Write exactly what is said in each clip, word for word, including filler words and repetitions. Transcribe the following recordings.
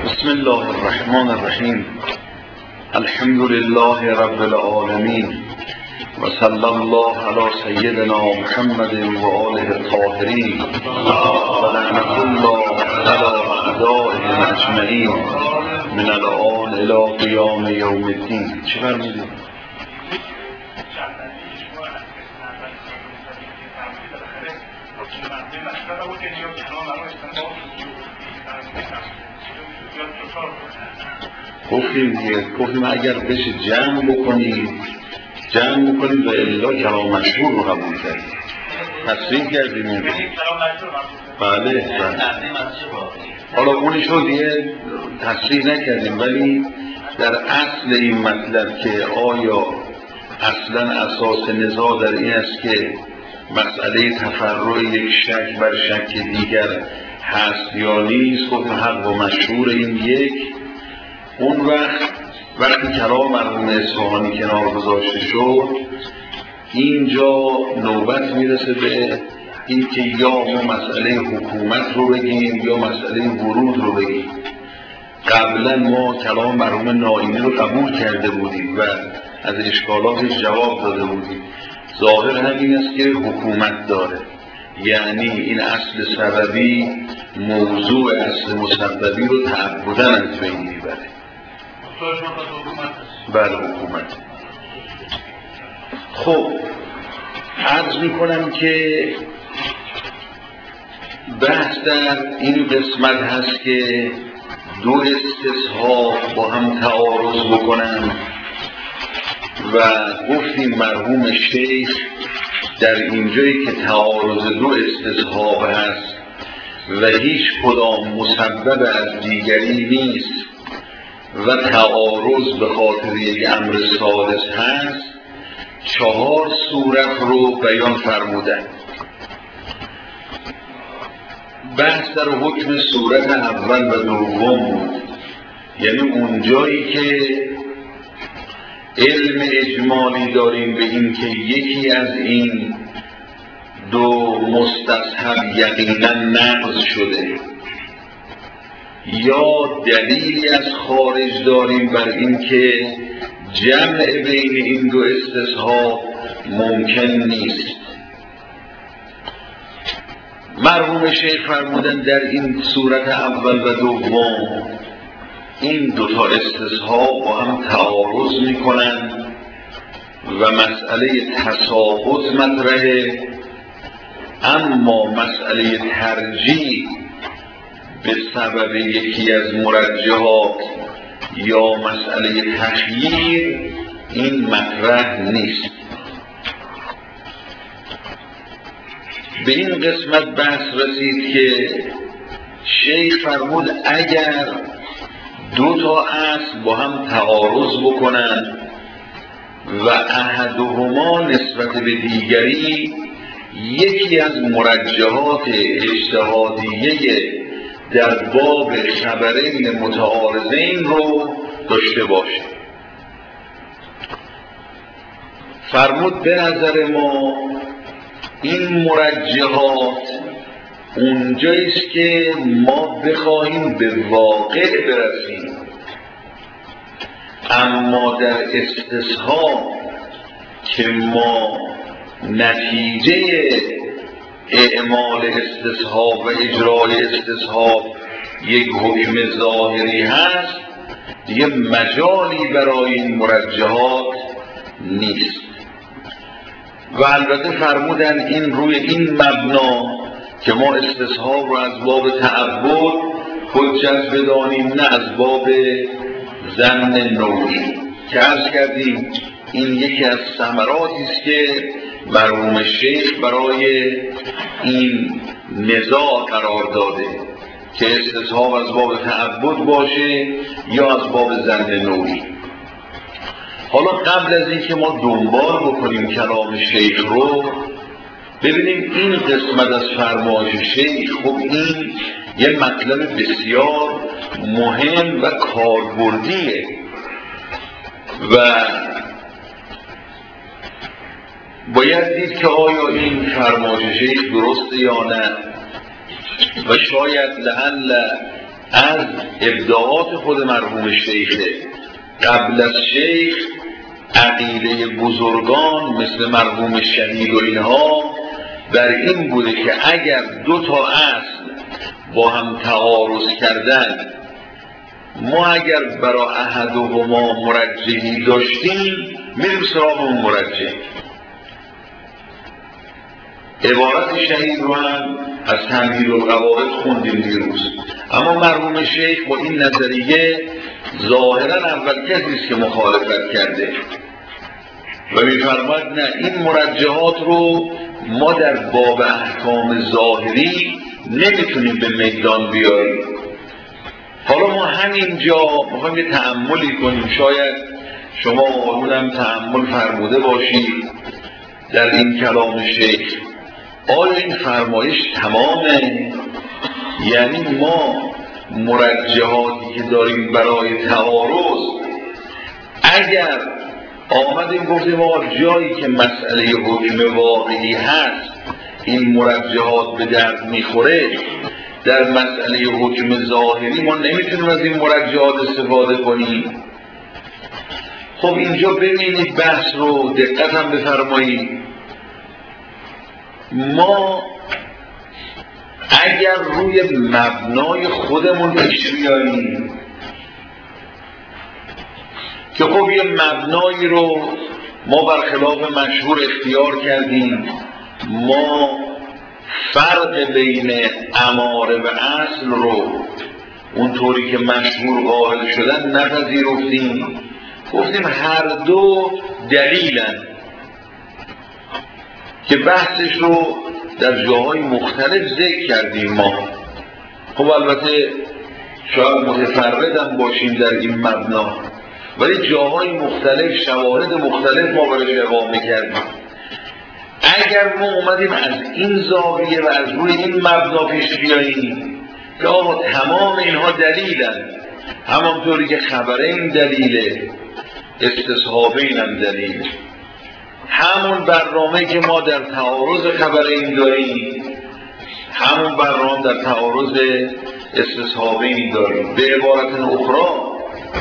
بسم الله الرحمن الرحیم. الحمد لله رب العالمین و صلی الله علی سیدنا محمد و آله الطاهرین و لعنة الله علی اعدائهم اجمعین من الآن الی قیام یوم الدین. چه فرمودید؟ گفتیم دیگه گفتیم اگر بشه جمع بکنید جمع بکنید و الا کلام مشهور رو قبول کردیم، تصریح کردیم اون رو. بله بله. حالا اونشو دیگه تصریح نکردیم، ولی در اصل این مطلب که آیا اصلا اساس نزاع در این است که مسئله تفرع یک شک بر شک دیگر هست یا نیست، گفتیم حق و مشهور این یک. اون وقت وقتی کلام مرحوم اصفهانی کنار گذاشته شد، اینجا نوبت میرسه به این که یا ما مسئله حکومت رو بگیم یا مسئله ورود رو بگیم. قبلا ما کلام مرحوم نائینی رو قبول کرده بودیم و از اشکالاتش جواب داده بودیم. ظاهر همین است که حکومت داره، یعنی این اصل سببی موضوع اصل مسببی رو تعبداً از بین میبره. بله حکومت. خب عرض میکنم که بحث در این قسمت هست که دو استصحاب با هم تعارض بکنن و گفتیم مرحوم شیخ در اینجایی که تعارض دو استصحاب هست و هیچ کدام مسبب از دیگری نیست و تعارض به خاطر یک امر سادس هست، چهار صورت رو بیان فرمودن. بحث در حکم صورت اول و دوم بود، یعنی اونجایی که علم اجمالی داریم به این که یکی از این دو مستصحب یقینا نقض شده یا دلیلی از خارج داریم بر این که جمع بین این دو استصحاب ممکن نیست. مرحوم شیخ فرمودن در این صورت اول و دوم این دوتا استصحاب با هم تعارض میکنن و مسئله تساقط مطرحه، اما مسئله ترجیح به سبب یکی از مرجحات یا مسئله تخییر این مطرح نیست. به این قسمت بحث رسید که شیخ فرمود اگر دو تا اصل با هم تعارض بکنن و احدهما نسبت به دیگری یکی از مرجحات اجتهادیه در باب خبرین متعارضین رو داشته باشه، فرمود به نظر ما این مرجحات اونجاییست که ما بخواهیم به واقع برسیم، اما در استصحاب که ما نتیجه اعمال استصحاب و اجرای استصحاب یک حکم ظاهری هست، دیگه مجالی برای این مرجحات نیست. و البته فرمودن این روی این مبنا که ما استصحاب رو از باب تعبد حجت بدانیم نه از باب ظن نوعی، که عرض کردیم این یکی از ثمراتی است که مرحوم شیخ برای این نزاع قرار داده که استصحاب از باب تعبد باشه یا از باب ظن نوعی. حالا قبل از این که ما دنبال بکنیم کلام شیخ رو، ببینیم این قسمت از فرمایش شیخ، خب این یه مطلب بسیار مهم و کاربردیه و باید دید که آیا این فرمایش شیخ درسته یا نه، و شاید لعل از ابداعات خود مرحوم شیخه. قبل از شیخ عقیده بزرگان مثل مرحوم شهید و اینها بر این بوده که اگر دو تا اصل با هم تعارض کردن، ما اگر برای احدهما مرجحی داشتیم میریم سراغ اون مرجح. عبارت شهید رو هم از تمهید القواعد خوندیم دیروز. اما مرحوم شیخ با این نظریه ظاهرا اول کسی است که مخالفت کرده و می‌فرماید نه، این مرجحات رو ما در باب احکام ظاهری نمیتونیم به میدان بیاریم. حالا ما همینجا میخوایم یه تأملی کنیم، شاید شما آقایونم تأمل فرموده باشید در این کلام شیخ. آیا این فرمایش تمامه؟ یعنی ما مرجحاتی که داریم برای تعارض اگر آمدیم گفتیم آقا جایی که مسئله حکم واقعی هست این مرجحات به درد میخوره، در مسئله حکم ظاهری ما نمیتونیم از این مرجحات استفاده کنیم. خب اینجا ببینید بحث رو دقت هم بفرمایید. ما اگر روی مبنای خودمون پیش بیاییم که خب یه مبنایی رو ما برخلاف مشهور اختیار کردیم، ما فرق بین اماره و اصل رو اونطوری که مشهور قائل شدن نپذیرفتیم، گفتیم هر دو دلیلن که بحثش رو در جاهای مختلف ذکر کردیم ما. خب البته شاید متفردم باشیم در این مبنا، ولی جاهای مختلف شواهد مختلف ما برش اقامه کردیم. اگر ما اومدیم از این زاویه و از روی این مبنا پیش بیاییم که آقا تمام اینها دلیلن، همانطوری که خبرین دلیله، استصحابین هم دلیل، همون برنامه که ما در تعارض خبرین داریم همون برنامه در تعارض استصحابین داریم. به عبارت اخرى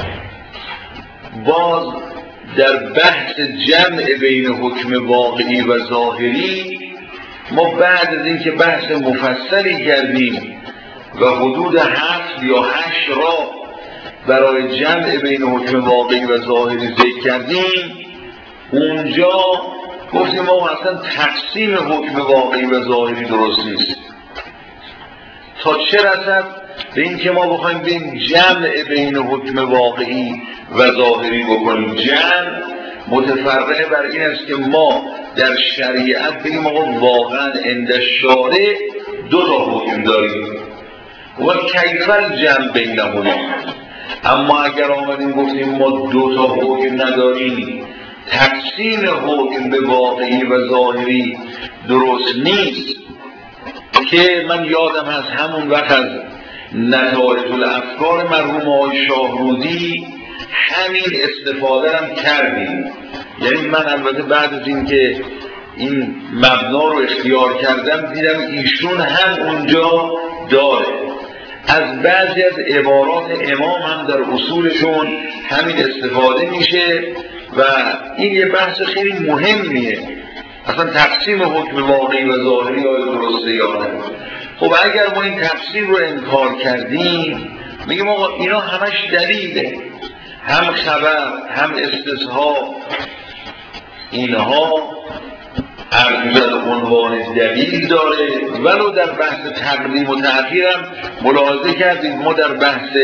باز در بحث جمع بین حکم واقعی و ظاهری ما بعد از اینکه بحث مفصلی کردیم و حدود هفت یا هشت را برای جمع بین حکم واقعی و ظاهری ذکر کردیم، اونجا گفتیم ما اصلا تقسیم حکم واقعی و ظاهری درست نیست. تا چه رسد به این که ما بخوایم بین جمع بین حکم واقعی و ظاهری بکنیم. جمع متفرع بر این است که ما در شریعت بگیم آقا واقعا عند الشارع دو تا حکم داریم و کیف الجمع بینهما. اما اگر آمدیم گفتیم ما دو تا حکم نداریم، تقسیم حکم به واقعی و ظاهری درست نیست، که من یادم هست همون وقت از نتایج الافکار مرحوم آقای شاهرودی همین استفاده هم کردیم. یعنی من البته بعد از اینکه این مبنا رو اختیار کردم دیدم ایشون هم اونجا داره. از بعضی از عبارات امام هم در اصولشون همین استفاده میشه و این یه بحث خیلی مهمیه. اصلا تقسیم حکم واقعی و ظاهری آیا درسته یا نه؟ خب اگر ما این تقسیم رو انکار کردیم میگیم آقا اینا همش دلیله، هم خبر هم استصحاب، اینها ارجل عنوان دلیل داره. ولو در بحث تقدیم و تأخیر هم ملاحظه کردیم ما در بحث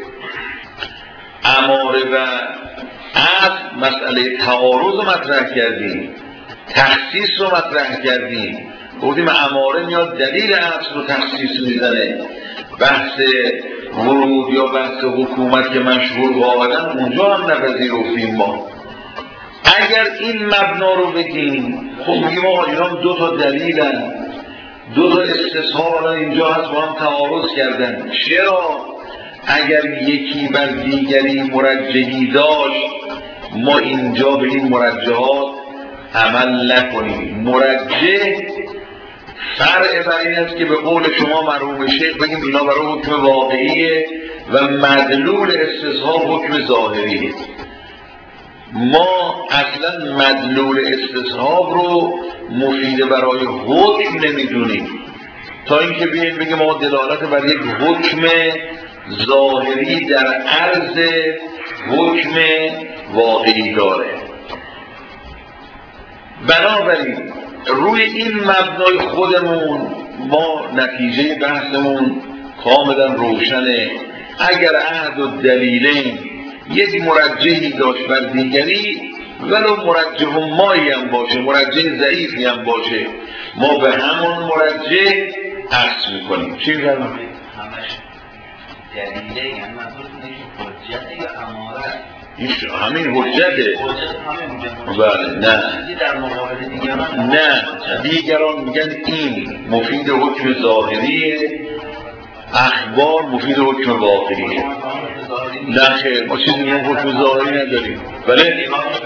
اماره و اصل مسئله تعارض رو مطرح کردیم، تخصیص رو مطرح کردیم، گفتیم اماره میاد دلیل اصل رو تخصیص میزنه. بحث ورود یا بحث حکومت که مشهور قائلن اونجا هم نپذیرفتیم ما. اگر این مبنا رو بگیم خب میگیم آقا اینا دو تا دلیلن، دو تا استصحاب اینجا هست با هم تعارض کردن. چرا اگر یکی بر دیگری مرجحی داشت ما اینجا به این مرجحات عمل نکنیم؟ مرجح فرع بر این است که به قول شما مرحوم شیخ بگیم اینا برای حکم واقعیه و مدلول استصحاب حکم ظاهریه. ما اصلا مدلول استصحاب رو مفید برای حکم نمیدونیم تا اینکه بیاییم بگیم ما دلالت بر یک حکم ظاهری در عرض حکم واقعی داره. بنابراین روی این مبنای خودمون ما نتیجه بحثمون کاملا روشنه. اگر عهد و دلیلین یک مرجحی داشت بر دیگری ولو مرجح مایی هم باشه، مرجح ضعیفی هم باشه، ما به همون مرجح عکس میکنیم. چی میگم؟ همش دلیله، یعنی منظور اینه که حجت یا امارت؟ همین حجته. بله. نه در مقابل دیگران نه دیگران میگن این مفید حکم ظاهریه، اخبار مفید حکم واقعیه. نه خیر، ما چیزی میگم حکم ظاهری نداریم. بله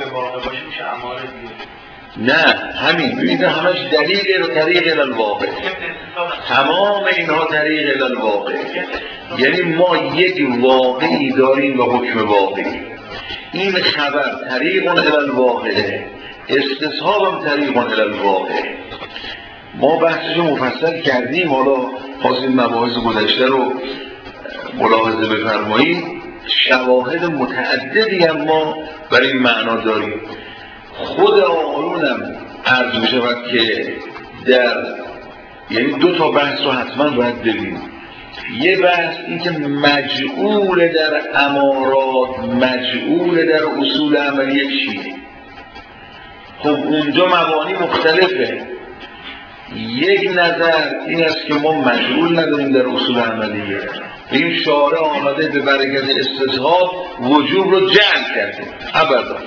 نه همین ببینید همش دلیل رو طریق الواقع، تمام اینها طریق الواقع. یعنی ما یک واقعی داریم و حکم واقعی، این خبر طریق الواقع، استصحاب هم طریق الواقع. ما بحثش مفصل کردیم، حالا خواستیم مباحث گذشته رو ملاحظه بفرمایید. شواهد متعددی هم ما برای این معنا داریم. خود آقایونم عرض می شود که در یعنی دو تا بحث رو حتما باید ببینیم. یه بحث این که مجعول در امارات، مجعول در اصول عملیه چیه؟ خب اونجا مبانی مختلفه. یک نظر این است که ما مجعول نداریم در اصول عملیه، این شارع آمده به برکت استصحاب وجوب رو جعل کرده. ابدا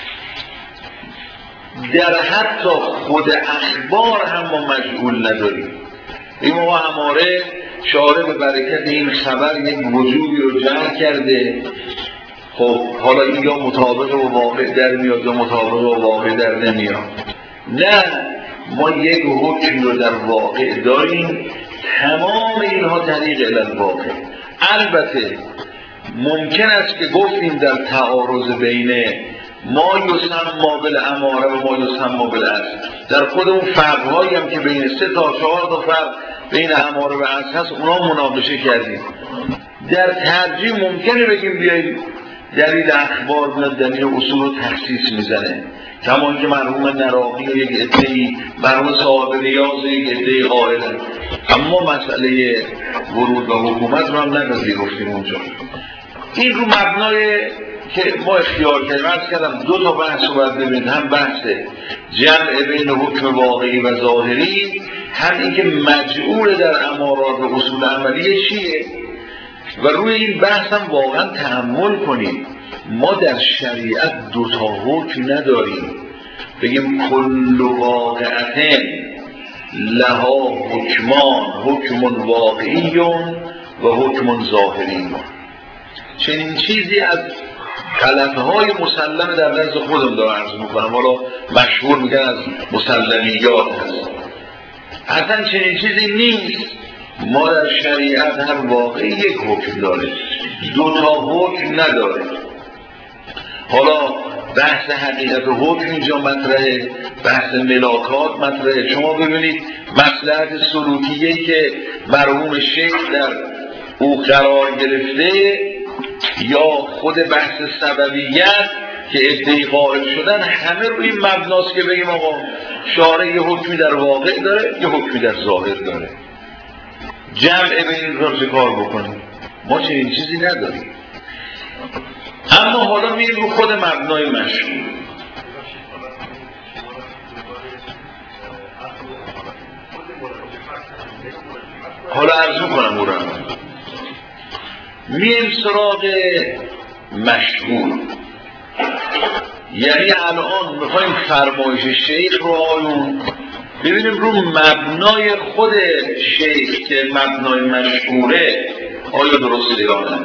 در حتی خود اخبار هم ما مجعول نداریم. این ما هماره شارع به برکت این خبر یک وجوبی رو جعل کرده. خب حالا این یا مطابق و واقع در میاد یا مطابق و واقع در نمیاد. نه، ما یک حکم رو در واقع داریم، تمام اینها طریق الواقع. البته ممکن است که گفتیم در تعارض بین ما یسمى بالاماره و ما یسمى بالاصل، در خود اون فرق‌هایی هم که بین سه تا چهار تا فرق بین اماره و اصل هست اونا مناقشه کردیم. در ترجیح ممکنه بگیم بیاییم دلیل اخبار و دلیل اصول رو تخصیص میزنه، کما اینکه مرحوم نراقی و یک عده‌ای، مرحوم صاحب ریاض و یک عده‌ای قائلن. اما مسئله ورود و حکومت رو هم نپذیرفتیم اونجا. این رو مبنای که ما اختیار کردیم، عرض کردم دو تا بحث رو باید ببینید، هم بحث جمع بین حکم واقعی و ظاهری، هم این که مجعول در امارات و اصول عملیه چیه. و روی این بحث هم واقعا تأمل کنیم. ما در شریعت دو تا حکم نداریم بگیم کل واقعتن لها حکمان، حکم واقعی و حکم ظاهری. چنین چیزی از غلطهای مسلم در نزد خودم دارم عرض میکنم، حالا مشهور میگن از مسلمیات هست. اصلا چنین چیزی نیست. ما در شریعت هم واقعی یک حکم داره، دو تا حکم نداره. حالا بحث حقیقت حکم اینجا مطرحه، بحث ملاکات مطرحه. شما ببینید مصلحت سلوکیه‌ای که مرحوم شیخ در او قرار گرفته یا خود بحث سببیت که ادعای قائل شدن، همه روی این مبناست که بگیم آقا شارع یه حکمی در واقع داره، یه حکمی در ظاهر داره، جمع بین را کار بکنیم. ما چنین چیزی نداریم. اما حالا میریم رو خود مبنای مشهور. حالا عرض کنم او را میریم سراغ مشهور. یعنی الان میخوایم فرمایش شیخ رو آیون ببینیم رو مبنای خود شیخ که مبنای مشهوره آیا درسته یا نه.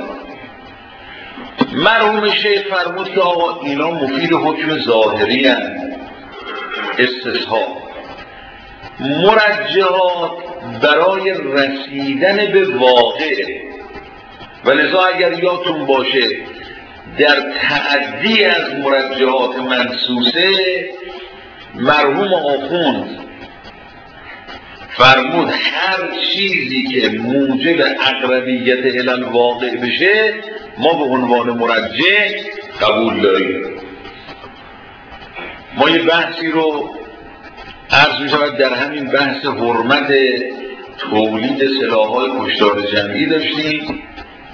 مرحوم شیخ فرمود که آقا اینا مفید حکم ظاهری هستند، استصحاب. مرجحات برای رسیدن به واقع، و لذا اگر یادتون باشه در تعدی از مرجحات منصوصه مرحوم آخوند فرمود هر چیزی که موجب اقربیت الی الواقع بشه ما به عنوان مرجح قبول داریم. ما یه بحثی رو عرض می شود در همین بحث حرمت تولید سلاح‌های کشتار جمعی داشتیم.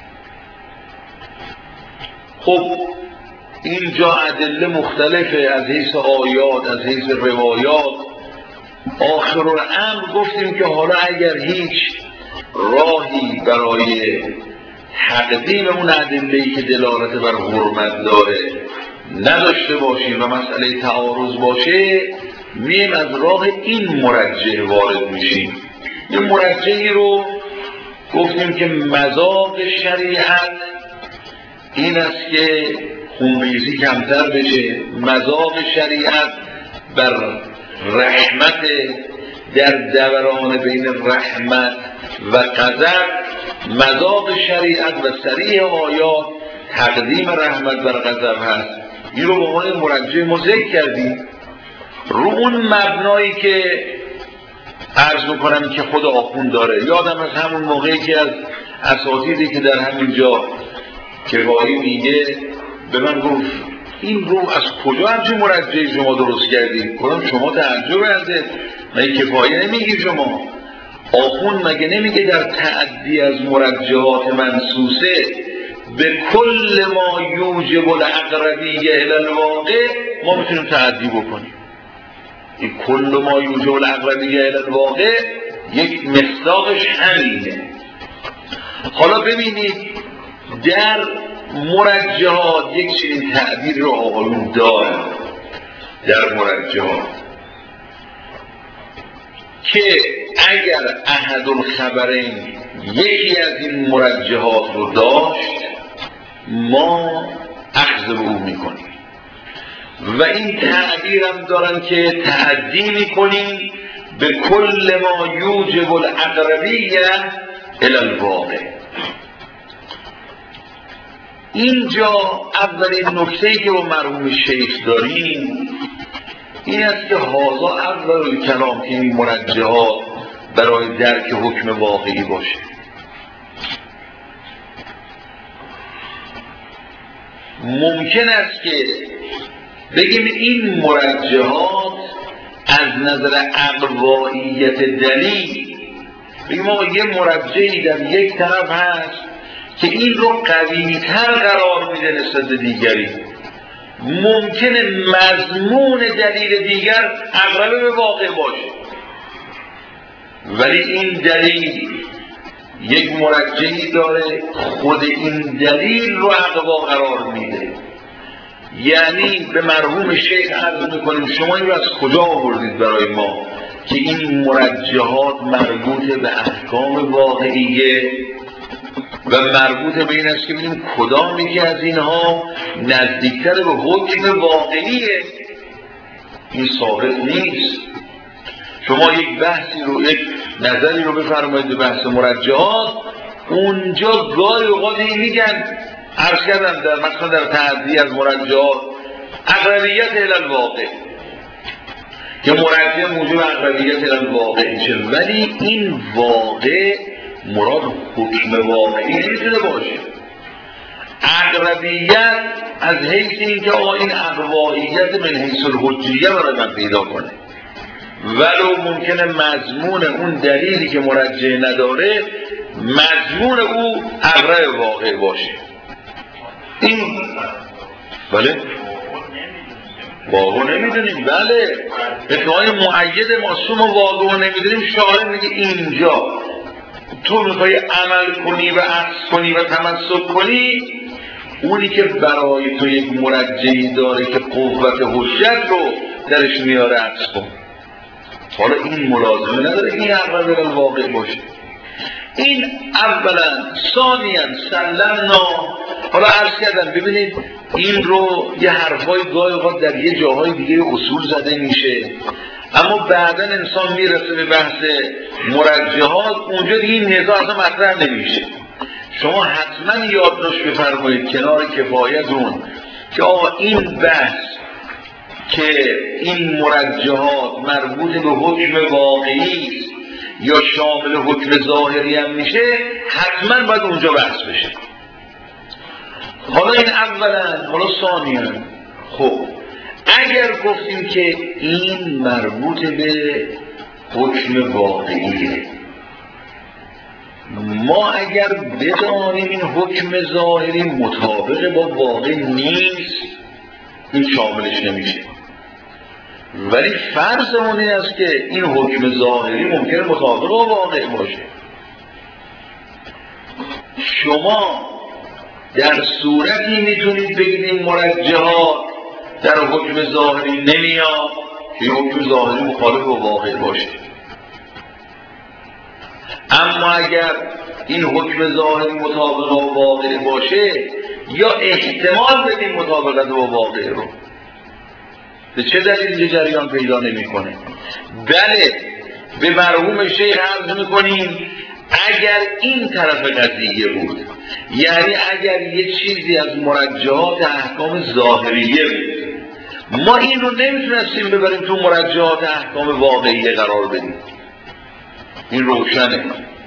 خب اینجا ادله مختلفه از حیث آیات، از حیث روایات. آخر الامر گفتیم که حالا اگر هیچ راهی برای تقدیم اون ادله‌ای که دلالت بر حرمت داره نداشته باشیم و مسئله تعارض باشه، میم از راه این مرجح وارد میشیم. این مرجحی رو گفتیم که مذاق شریعت این است که خونریزی کمتر بشه. مذاق شریعت بر رحمت، در دوران بین رحمت و غضب. مذاق شریعت و صریح آیات تقدیم رحمت بر غضب هست. این رو به عنوان مرجح ما ذکر کردیم رو اون مبنایی که عرض میکنم که خود آخوند داره. یادم از همون موقعی که از اساتیدی که در همینجا کفایی میگه به من گفت این رو از کجا همچین مرجحی شما درست کردید؟ گفتم شما تعجب کرده، مگه کفایی نمیگی شما؟ آخوند مگه نمیگه در تعدی از مرجحات منصوصه به کل ما یوجب الاقربیه الی الواقع ما میتونیم تعدی بکنیم؟ این کل ما یوجب الاقربیه الی الواقع یک مصداقش همینه. حالا ببینید در مرجحات یک چنین تعبیر رو آقایون دارن در مرجحات که اگر احد الخبرین یکی از این مرجحات رو داشت ما اخذ به او میکنیم و این تعبیر هم دارن که تعدی میکنیم به کل ما یوجب الاقربیه الی الواقع. اینجا اولین نکته‌ای که با مرحوم شیخ داریم این است که هذا اول کلام که این مرجحات برای درک حکم واقعی باشه. ممکن است که بگیم این مرجحات از نظر اقوائیت دلیل، بگیم ما یه مرجحی در یک طرف هست که این رو قوی‌تر قرار میده نسبت به دیگری. ممکنه مضمون دلیل دیگر اقرب به واقع باشه ولی این دلیل یک مرجحی داره خود این دلیل رو اقوا قرار میده. یعنی به مرحوم شیخ عرض میکنیم شما این رو از کجا آوردید برای ما که این مرجحات مربوط به احکام واقعیه و مربوط به این است که ببینیم کدام یکی از اینها نزدیکتر به حکم واقعیه. این ثابت نیست. شما یک بحثی رو، یک نظری رو بفرمایید به بحث مرجحات، اونجا گاهی اوقات این میگن عرض کردم در مثلا در تعدی از مرجحات اقربیت الی الواقع که مرجح موجب اقربیت الی الواقع میشه، ولی این واقع مراد حکم واقعی نمیتونه باشه. اقربیت از حیث این که آقا این اقوائیت من حیث الحجیه برای من پیدا کنه، ولو ممکنه مضمون اون دلیلی که مرجح نداره مضمون او اقرب واقع باشه. این بله واقع نمیدونیم، بله ادعای معید معصوم واقع نمیدونیم. شاعر میگه اینجا تو میخوای عمل کنی و عکس کنی و تمسک کنی، اونی که برای تو یک مرجحی داره که قوت حجت رو درش میاره عکس کن. حالا این ملازمه نداره این اقرب الواقع باشه. این اولا. ثانیاً سلمنا، حالا عرض کردم ببینید این رو یه حرفای گاهی اوقات در یه جاهای دیگه اصول زده میشه. اما بعدا انسان میرسه به بحث مرجحات، اونجا دیگه این نزاع اصلا مطرح نمیشه. شما حتما یادداشت بفرمایید کنار کفایتون که آقا این بحث که این مرجحات مربوط به حکم واقعی است یا شامل حکم ظاهری هم میشه، حتما باید اونجا بحث بشه. حالا این اولا، حالا ثانیا، خب اگر گفتیم که این مربوط به حکم واقعیه، ما اگر بدانیم این حکم ظاهری مطابق با واقع نیست، این شاملش نمیشه. ولی فرضمون این است که این حکم ظاهری ممکنه مطابق با واقع باشه. شما در صورتی میتونید بگید این مرجحات در حکم ظاهری نمیاد که حکم ظاهری مخالف با واقع باشه. اما اگر این حکم ظاهری مطابق با واقع باشه، یا احتمال بدیم مطابقت با واقع رو، به چه دلیل جریان پیدا نمی‌کنه؟ بله، به مرحوم شیخ عرض می‌کنیم اگر این طرف قضیه بود، یعنی اگر یه چیزی از مرجحات احکام ظاهریه بود، ما این رو نمیتونستیم ببریم تو مرجحات احکام واقعیه قرار بدیم، این روشنه.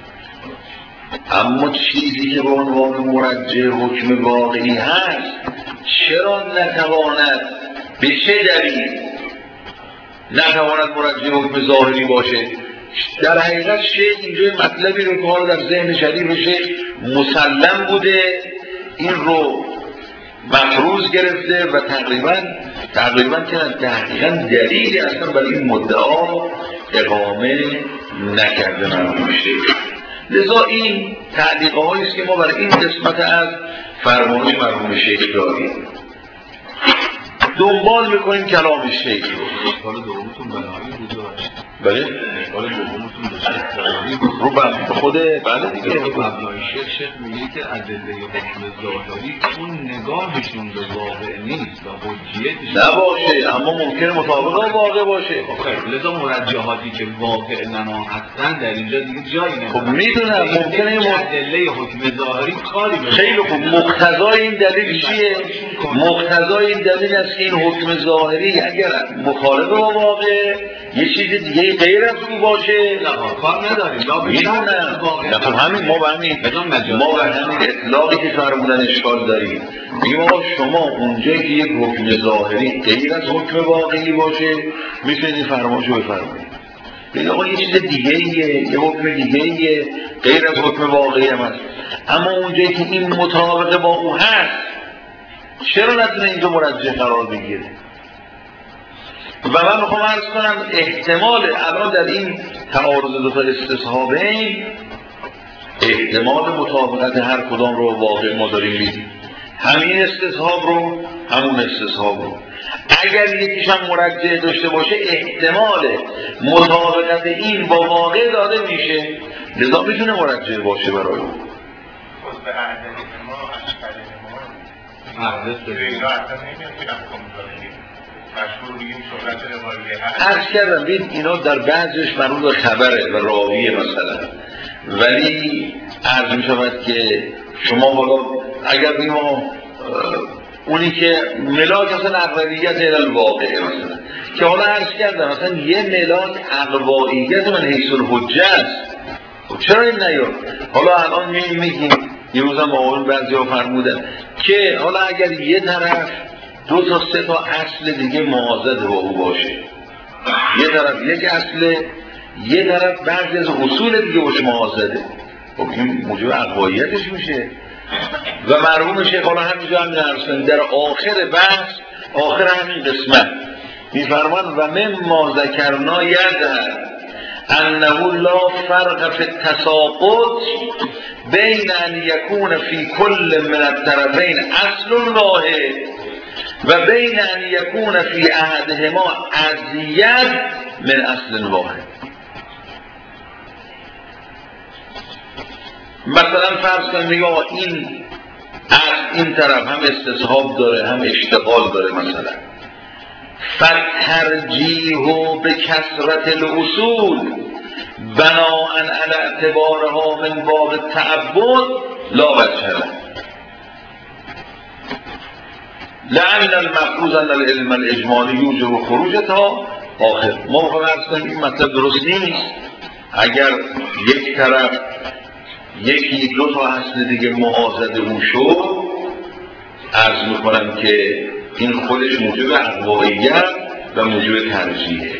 اما چیزی که به عنوان مرجح حکم واقعی هست، چرا نتواند، به چه دلیل نتواند مرجح حکم ظاهری باشه؟ در حقیقت شیخ اینجا مطلبی رو که حالا در ذهن شریف شیخ مسلم بوده، این رو مفروض گرفته و تقریبا تقریبا که دقیقا دلیلی اصلا برای این مدعا اقامه نکرده مرحوم شیخ. لذا این تعلیقه هایی است که ما برای این قسمت از فرمایش مرحوم شیخ داریم. دنبال میکنیم کلام شیخ رو. حالا دومتون بنایی بوده بله؟ حالا دومتون بشه رو به خود بله دیگه مبنای شیخ شیخ میگه که ادله حکم ظاهری اون نگاهشون به واقع نیست و حجیتش نباشه، اما ممکنه مطابق واقع باشه. خب لذا مرجحاتی که واقع نما هستن در اینجا دیگه جایی نمیدن. خب میدونم ممکنه م... ادله حکم ظاهری کاری بکنه. خیلی خوب، مقتضای این دلیل چیه؟ مقتضای این دلیل است که این حکم ظاهری اگر مخالف با واقع یه چیز دیگه غیر از اون باشه، کار نداریم. میدونم. خب همین ما به همین ما به همین اطلاقی که فرمودن اشکال داریم. میگیم آقا شما اونجایی که یک حکم ظاهری غیر از حکم واقعی باشه، میتونید فرماشو بفرمایید. بگید آقا یه چیز دیگه ایه، یه حکم دیگه ایه، غیر از حکم واقعی هم هست. اما اونجایی که این مطابق با او هست، چرا نتونه اینجا مرجح قرار بگیره؟ و من میخوام عرض کنم احتمال الان در این تعارض دو تا استصحابین، احتمال مطابقت هر کدام رو واقع ما داریم میدیم، همین استصحاب رو همون استصحاب رو. اگر یکیش هم مرجح داشته باشه، احتمال مطابقت این با واقع داده میشه، لذا میتونه مرجح باشه برای اون. خود به عهد ما از عهد اینا اصلا نمیاد که احکام ظاهری مشهور بگیم شهرت روایه هست. عرض کردم بید اینا در بعضش مربوط به خبره و راویه مثلا، ولی عرض می شود که شما حالا اگر بگیم اونی که ملاک اصلا اقواییت علال واقعه مثلا، که حالا عرض کردم مثلا یه ملاک اقواییت من حیث الحجه است، چرا این نیاد؟ حالا الان می میگیم یه روز هم آقایون بعضی ها فرمودن که حالا اگر یه طرف دو تا سه تا اصل دیگه معاضد با او باشه، یه طرف یک اصل، یه طرف بعضی از اصول دیگه باشه معاضده، خب این موجب اقواییتش میشه. و مرحوم شیخ حالا همینجا همین عرض در آخر بحث، آخر همین قسمت میفرمان و مما ذکرنا یظهر انه لا فرق فی التساقط بین ان یکون فی کل من الطرفین اصل واحد و بین ان یکون فی احدهما ازید من اصل واحد. مثلا فرض کنیم میگه آقا این از این طرف هم استصحاب داره هم اشتغال داره، مثلا فترجیح به کثرت الاصول بناء علی اعتبارها من باب تعبد لا وجه له لأن المفروض ان العلم الاجمالی یوجب خروجها آخر. ما بخواهیم ارز کنیم این مطلب درست نیست. اگر یک طرف یکی دو تا اصل دیگه معاضد او شد، عرض میکنم که این خودش موجب اقواییت و موجب ترجیحه.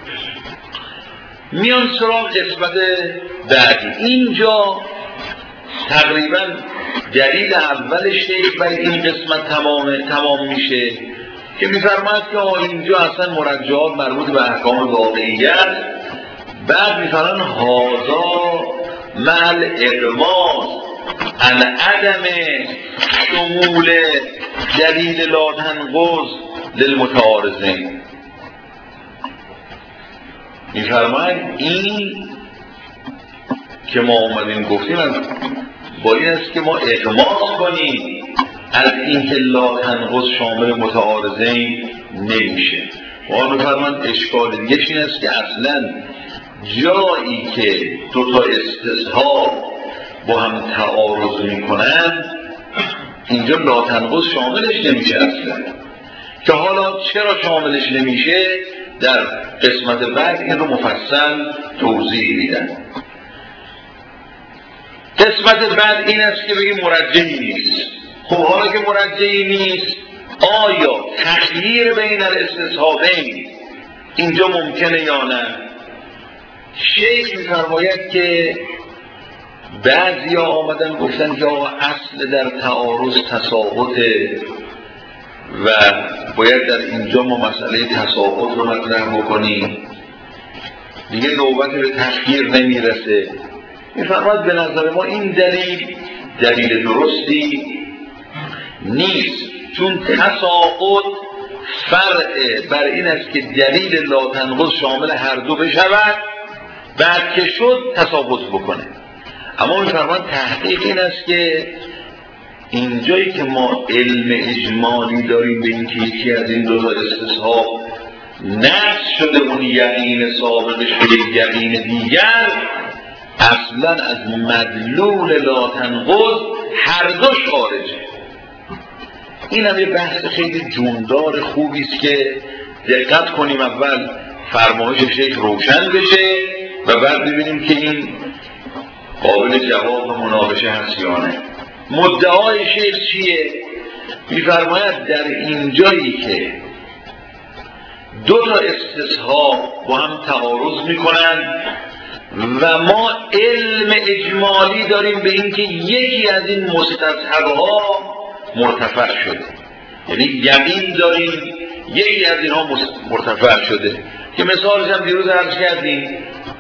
میان سراغ قسمت بعدی. اینجا تقریبا دلیل اول شیخ برای این قسمت تمام تمام میشه که میفرماید که اینجا اصلا مرجعات مربوط به احکام واقعیت، بعد میفرمان هازا مع اغماض عن عدم شمول دلیل لا تنقض للمتعارضین. میفرماید این که ما اومدیم گفتیم با این است که ما اغماض کنیم از این که لا تنقض شامل متعارضین نمیشه. ما میفرماید اشکال دیگه این است که اصلا جایی که دو تا استصحاب با هم تعارض میکنن اینجا لا تنقض شاملش نمیشه اصلا. که حالا چرا شاملش نمیشه در قسمت بعد این رو مفصل توضیح میدن. قسمت بعد این است که بگیم مرجحی نیست. خب حالا که مرجحی نیست، آیا تخییر بین الاستصحابین اینجا ممکنه یا نه؟ شیخ می‌فرماید که بعضیا آمدن گفتن که آقا اصل در تعارض تساقطه و باید در اینجا ما مسئله تساقط رو مطرح بکنیم، دیگه نوبت به تخییر نمیرسه. می‌فرماید به نظر ما این دلیل دلیل درستی نیست، چون تساقط فرع بر این است که دلیل لا تنقض شامل هر دو بشود، بعد که شد تساقط بکنه. اما می‌فرماید تحقیق این است که اینجایی که ما علم اجمالی داریم به این که یکی از این دو تا استصحاب نقص شده اون یقین سابقش به یقین دیگر، اصلا از مدلول لا تنقض هر دوش خارجه. این هم یه بحث خیلی جوندار خوبی است که دقت کنیم اول فرمایش شیخ روشن بشه و بعد ببینیم که این قابل جواب و مناقشه هست یا نه. مدعای شیخ چیه؟ می‌فرماید در این جایی که دو تا استصحاب با هم تعارض میکنن و ما علم اجمالی داریم به اینکه یکی از این مستصحب‌ها مرتفع شده، یعنی یقین داریم یکی از اینها مرتفع شده، که مثالش هم دیروز عرض کردیم.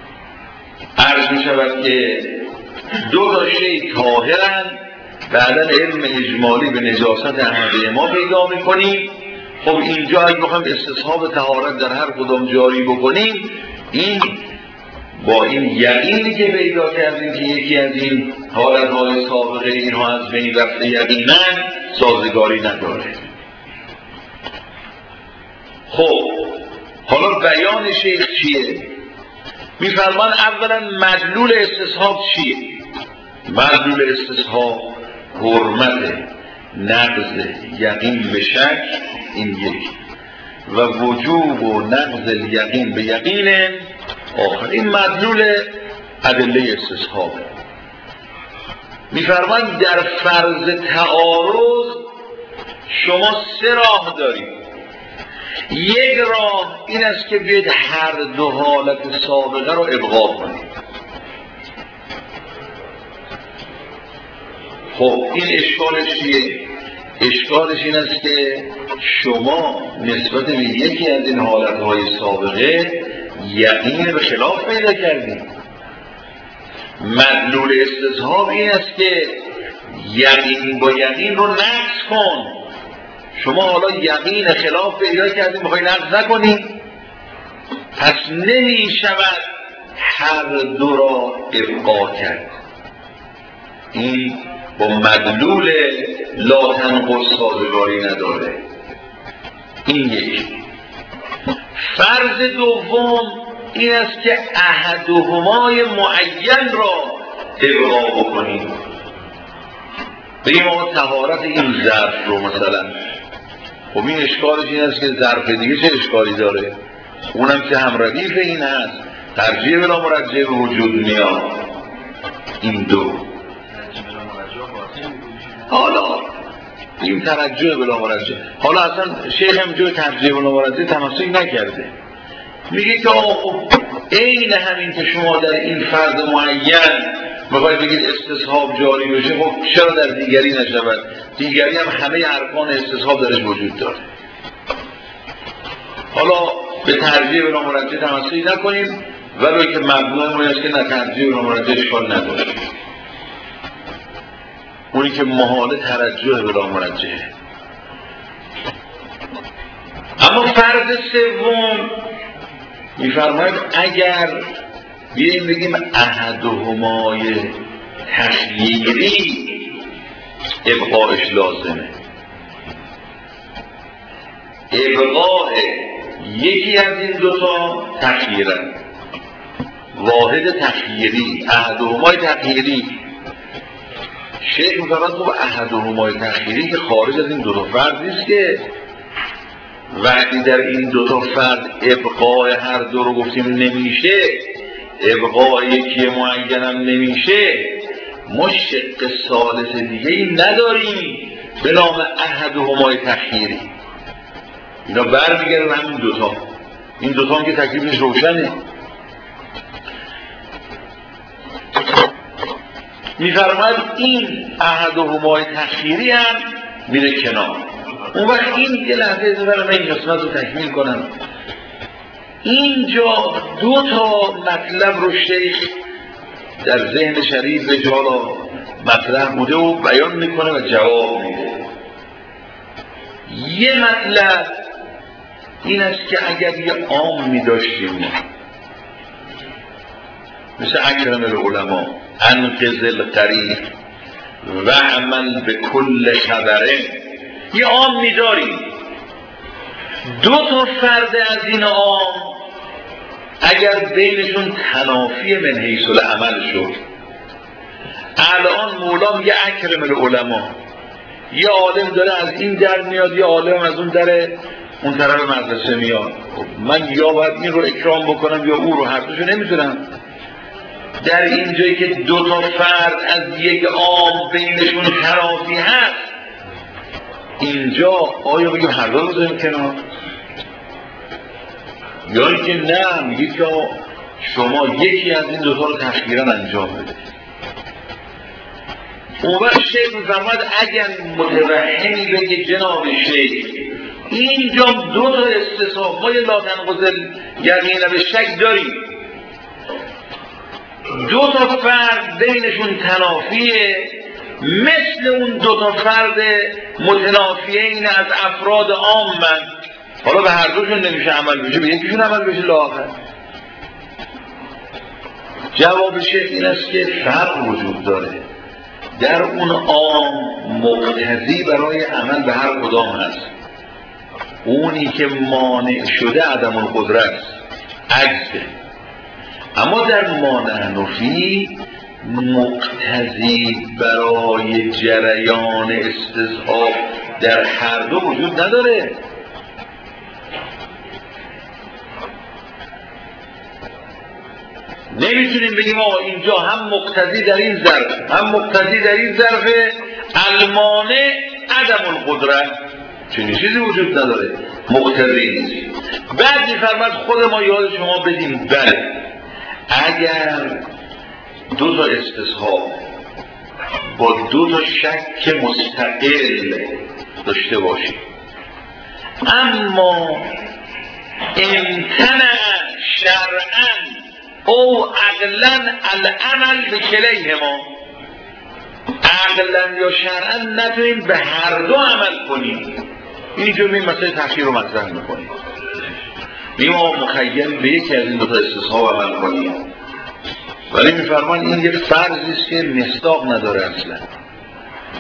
عرض می شود که دو تا شی طاهرن، بعدا علم اجمالی به نجاست احمده ما پیدا می کنیم. خب اینجا اگه بخوایم استصحاب طهارت در هر کدام جاری بکنیم، این با این یقینی که پیدا کردیم که یکی از این حالتهای سابقه اینها از بین رفته یقینا سازگاری نداره. خب حالا بیان شیخ چیه؟ میفرمان اولا مدلول استصحاب چیه؟ مدلول استصحاب حرمت نقض یقین به شک، این یک، و وجوب و نقض یقین به یقین آخر. این مدلول ادله استصحاب. میفرمایند در فرض تعارض شما سه راه دارید. یک راه این است که بیاید هر دو حالت سابقه رو ابقا کنید. خب این اشکالش چیه؟ اشکالش این است که شما نسبت به یکی از این حالتهای سابقه یقین به خلاف پیدا کردید. مدلول استصحاب این است که یقین با یقین رو نقض کن. شما حالا یقین خلاف پیدا کردید، میخوای نقض نکنی، پس نمی شود هر دو را ابقا کرد. این با مدلول لا تنقض سازگاری نداره. این یک. فرض دوم این است که احدهمای معین را ابقا بکنیم. بگیم آقا طهارت این ظرف رو مثلا، خب این اشکالش این است که ظرف دیگه چه اشکالی داره؟ اونم که هم ردیف این هست، ترجیح بلا مرجع به وجود میاد. این دو حالا این ترجیح بلا مرجع، حالا اصلا شیخ هم جای ترجیح بلا مرجع تمسک نکرده، میگه که آقا این همین که شما در این فرض معین میخواید بگید استصحاب جاری بشه، خب چرا در دیگری نشود؟ دیگری هم همه ارکان استصحاب درش وجود داره. حالا به ترجیح بلا مرجع تمسک نکنیم، ولی که مبنای ما است که نه ترجیح بلا مرجع اشکال نداره، اونی که محال ترجیح بلا مرجعه. اما فرض سوم میفرماید اگر بیاییم بگیم احدهمای تخییری ابقاش لازمه، ابقاء یکی از این دوتا تخییرن، واحد تخییری، احدهمای تخییری. شیخ میفرماید خب احدهمای تخییری که خارج از این دوتا فرد نیست که وقتی در این دوتا فرد ابقاء هر دو رو گفتیم نمیشه، ابقاء یکی معینم نمیشه، ما شق ثالث دیگه ای نداریم به نام احدهمای تخییری. اینا برمیگردن همین دوتا، این دوتا هم که تکلیفش روشنه. میفرماید این احدهمای تخییری هم میره کنار. اون وقت این یه لحظه از برای من این قسمت رو تکمیل کنم. اینجا دو تا مطلب رو شیخ در ذهن شریف به جالا مطرح بوده و بیان میکنه و جواب میده. یه مطلب این است که اگر یه عام میداشتیم مثل اکرم العلماء انقذ الغریق و عمل به کل خبره، یه عام میداریم، دو تا فرد از این عام اگر بینشون تنافی من حیث العمل شد، الان مولا میگه اکرم العلماء، یه عالم داره از این در میاد، یه عالم از اون در اون طرف مدرسه میاد، من یا باید این رو اکرام بکنم یا او رو، هر دوشو نمیتونم. در این جایی که دو تا فرد از یک عام بینشون تنافی هست، اینجا آیا بگیم هر دو رو بذاریم کنار؟ یا اینکه نه میگید که شما یکی از این دوتا رو تخییراً انجام بده. اون وقت شیخ میفرماید اگر متوهمی بگه جناب شیخ اینجا دو تا استصحاب ما یه لا تنقض یقین به شک داریم، دو تا فرد بینشون تنافیه مثل اون دو تا فرد متنافیه این از افراد عام، من حالا به هر دوشون نمیشه عمل بشه، به یکیشون عمل بشه لاآخر. جواب شیخ این است که فرق وجود داره، در اون عام مقتضی برای عمل به هر کدام هست، اونی که مانع شده عدم القدرت عجزه، اما در مانع نفی مقتضی برای جریان استصحاب در هر دو وجود نداره. نمیتونیم بگیم آقا اینجا هم مقتضی در این ظرف هم مقتضی در این ظرف، المانع عدم القدرت، چنین چیزی وجود نداره، مقتضی نیست. بعد میفرماد خود ما یاد شما بدیم بله اگر دو تا استصحاب با دو تا شک مستقل داشته باشیم، اما امتنع شرعاً او عقلاً العمل به کلیهما، عقلاً یا شرعاً نتونیم به هر دو عمل کنیم، اینجور این مسئله تخییر رو مطرح میکنیم، میما مخیل به یکی از این دو تا استصحاب عمل کنیم، ولی میفرمان این یک فرضی است که مصداق نداره اصلا.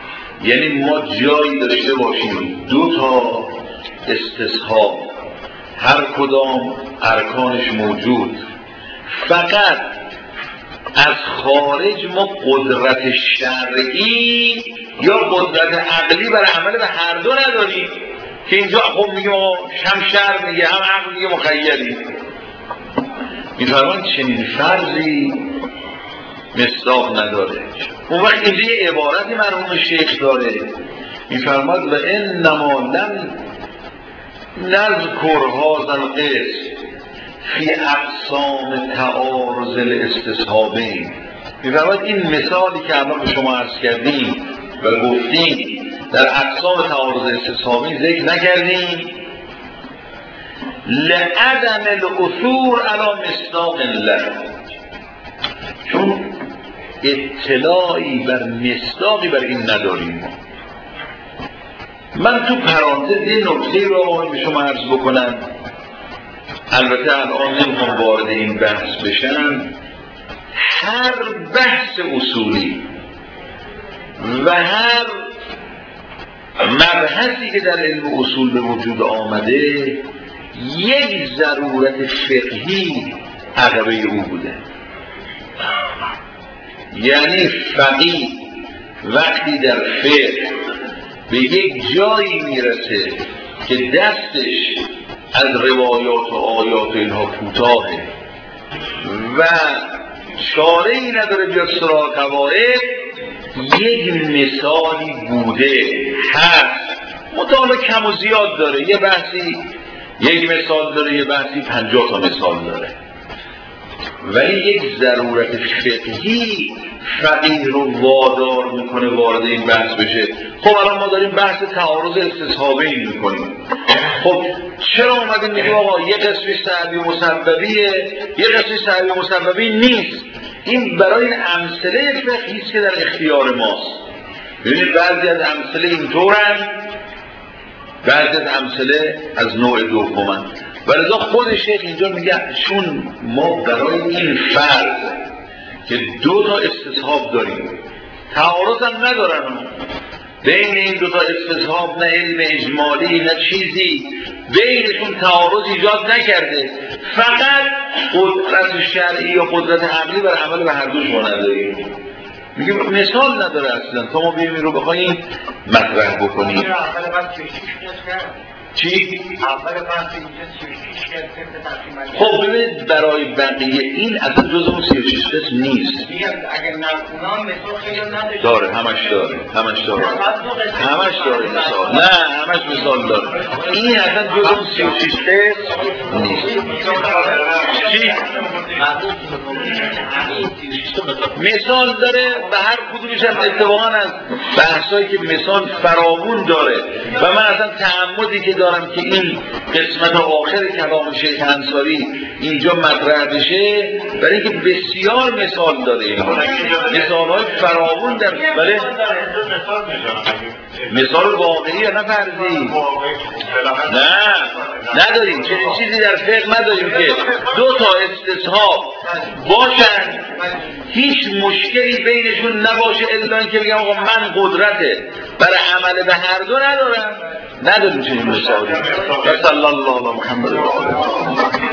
یعنی ما جایی داشته باشیم دو تا استصحاب هر کدام ارکانش موجود، فقط از خارج ما قدرت شرعی یا قدرت عقلی برای عمل به هر دو نداریم که اینجا خب میگه هم شرع میگه هم عقل میگه مخیری. میفرمان چنین فرضی مصداق نداره. اون وقت اینجا یه عبارتی مرحوم شیخ داره، میفرماد و انما لم نذکر هذا القسم فی اقسام تعارض الاستصحابین. میفرماد این مثالی که الان به شما عرض کردیم و گفتیم در اقسام تعارض استصحابین ذکر نکردیم لعدم الاثور علی مصداق له، چون اطلاعی بر مصداقی بر این نداریم. من تو پرانتز یه نکته رو به شما عرض بکنم، البته الان نمیخوام وارد این بحث بشم. هر بحث اصولی و هر مبحثی که در علم اصول به وجود آمده یک ضرورت فقهی عقبه او بوده. یعنی فقیه وقتی در فقه به یک جایی میرسه که دستش از روایات و آیات و اینها کوتاهه و چاره‌ای نداره بیاد سراغ قواعد، یک مثالی بوده هست، مطالعه کم و زیاد داره، یه بحثی یک مثال داره، یه بحثی پنجاه تا مثال داره، ولی یک ضرورت فقهی فقیه رو وادار میکنه وارد این بحث بشه. خب الان ما داریم بحث تعارض استصحابین میکنیم، خب چرا اومدیم میگیم آقا یه قسمی سببی و مسببیه یه قسمی سببی و مسببی نیست؟ این برای این امثله فقهی است که در اختیار ماست. ببینید بعضی از امثله اینطورن، بعضی از امثله از نوع دومن، ولذا خود شیخ اینجا میگه چون ما برای این فرض که دو تا استصحاب داریم، تعارض هم ندارن بین این دو تا استصحاب، نه علم اجمالی نه چیزی بینشون تعارض ایجاد نکرده، فقط قدرت شرعی یا قدرت عقلی بر عمل به هر دوش ما نداریم. میگه مثال نداره اصلا تا ما بیاییم این رو بخوایم مطرح بکنیم. چی؟ خب ببینید برای بقیه این اصلا جز اون سی و شش قسم نیست. داره، همش داره، همش داره، همش داره مثال، نه همش مثال داره. این اصلا جز اون سی و شش قسم نیست. چی؟ مثال داره و هر کدومش هم اتفاقا از بحثایی که مثال فراوون داره و من اصلا تعمدی که دارم که این قسمت آخر کلام شیخ انصاری اینجا مطرح بشه برای اینکه بسیار مثال داره، این مثال های فراوون در بله مثال واقعی یا نه فرضی؟ نه نداریم، چنین چیزی در فقه نداریم که دو تا استصحاب باشن هیچ مشکلی بینشون نباشه الا اینکه بگم آقا من قدرته برای عمل به هر دو ندارم. نداریم چنین مثالی. صلی الله علی محمد و آله.